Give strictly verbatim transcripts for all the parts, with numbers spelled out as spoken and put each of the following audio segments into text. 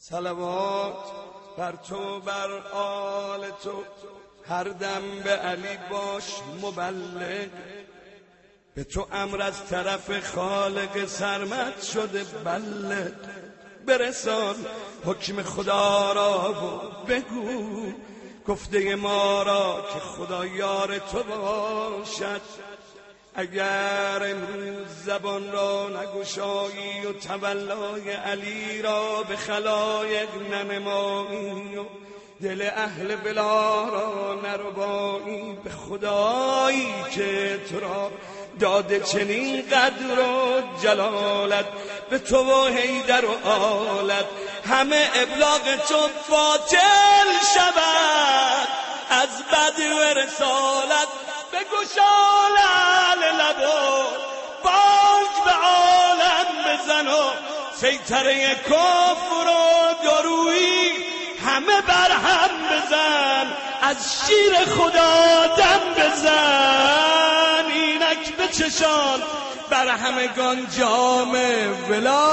صلوات بر تو بر آل تو، هر دم به علی باش مبلغ. به تو امر از طرف خالق سرمد شده، بلغ برسان حکم خدا را و بگو گفته ما را که خدا یار تو باشد. اگر امروز زبان را نگشایی و تولای علی را به خلایق ننمایی و دل اهل بلا را نربایی، به خدایی که تو را داده چنین قدر و جلالت، به تو و حیدر و آلت همه ابلاغ تو باطل شود. از بد و رسالت بگشا لعل لبو، باج به عالم بزن و سیطره کفر و درویی همه بر هم بزن. از شیر خدا دم بزن، اینک به چشان بر همگان جام ولا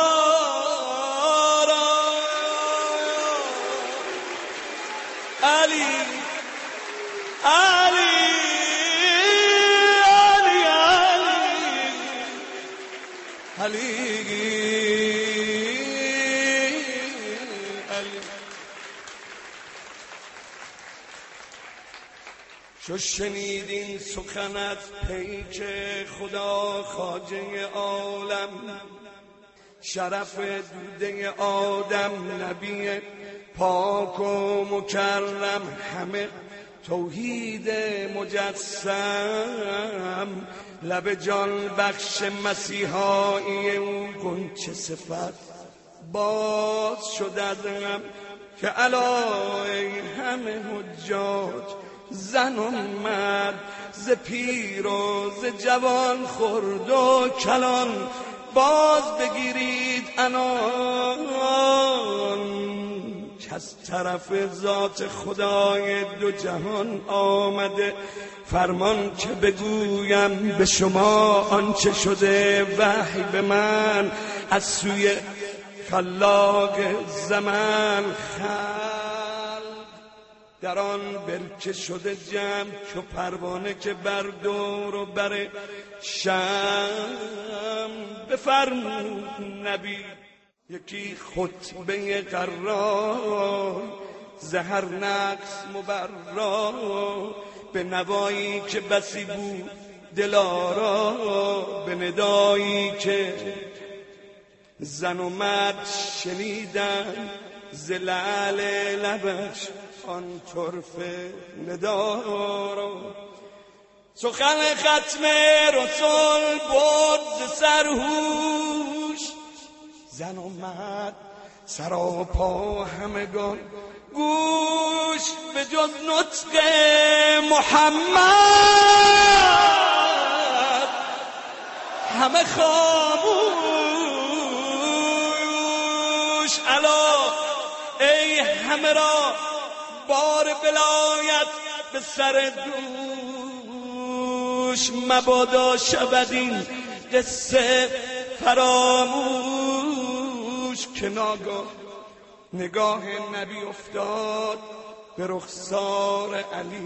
را. علی علی علی علی علی. چو شنیدین سخنت پیک خدا خواجه عالم، شرف دوده آدم نبی پاک و مکرم، همه توحید مجسم، لب جان بخش مسیحایی او گنچه صفت باز شدم. که علای همه حجاج زن و مرد، ز پیر و ز جوان خرد و کلان، باز بگیرید انان که از طرف ذات خدای دو جهان آمده. فرمان که بگویم به شما آنچه شده، وحی به من از سوی خلاق زمان. خلق در آن برکه شده جمع، چو پروانه که بر دور و بر شم. بفرمود نبی یکی خطبه قرار، زهر نقص مبرا، به نوایی که بسی بود دلارا، به ندایی که زن و مرد شنیدن، ز لعل لبش آن طرف ندارا. سخن ختم رسول برد ز سرهوش، زن و مرد سراپا همگان گوش، به جز نطق محمد همه خاموش. الا ای همه را بار ولایت به سر دوش، مبادا شود این قصه فراموش. که ناگاه نگاه نبی افتاد به رخسار علی،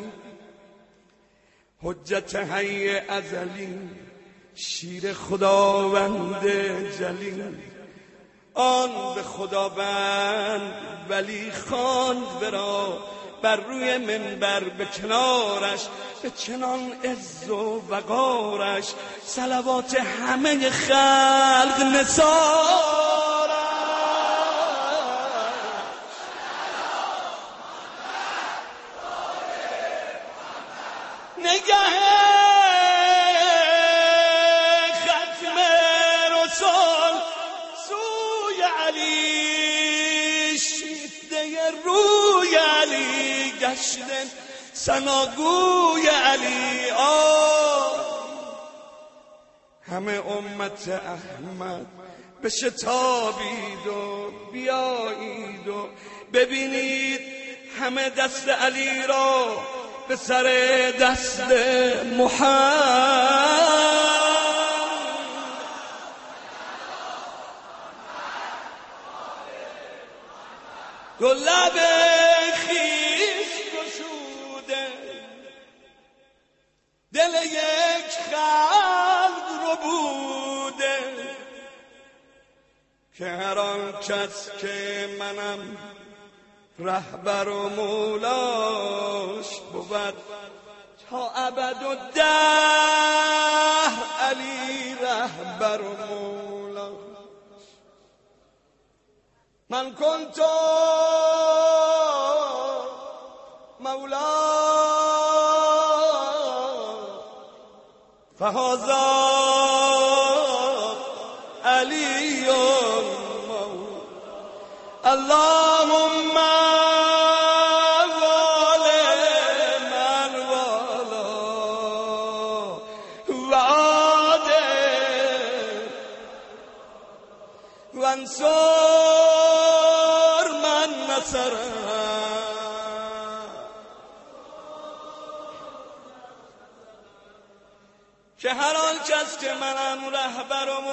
حجت حی ازلی، شیر خداوند جلیل. آن به خداوند ولی خواند برا، بر روی منبر به کنارش، به چنان عز و وقارش، صلوات همه خلق نثارش. نگه ختم رسول سوی علی، شیفته روی علی گشتن ثناگوی علی. آه همه امت احمد بشتابید و بیایید و ببینید همه دست علی را به سر دست محمد. دو لب خیش گشوده دل یک خلق رو بوده که هر آن کس که منم رهبر و مولاش بود تا ابد و دهر علی رهبر و مولاش. من کنت مولا فهذا علی مولا. اللهم والی من والا وعادل وانصر من نصره. که هر آن کس که منم رهبر و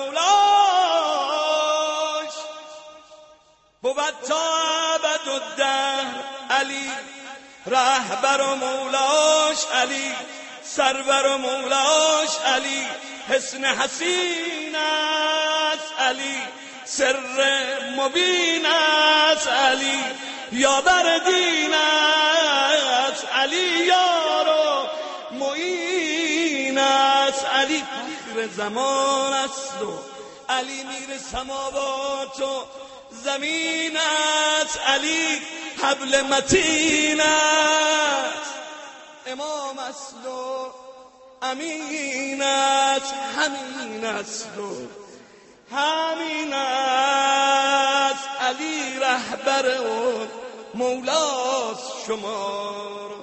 مولاش بود تا ابد الدهر علی رهبر و مولاش علی سرور و مولاش علی حسن حسین است علی سر مبین است علی یاور دین است علی یار و معین است علی فخر زمان است و علی میر سماوات و زمین است علی حبل متین است امام است و امین است همین است و همین است علی رهبر و مولاست شما.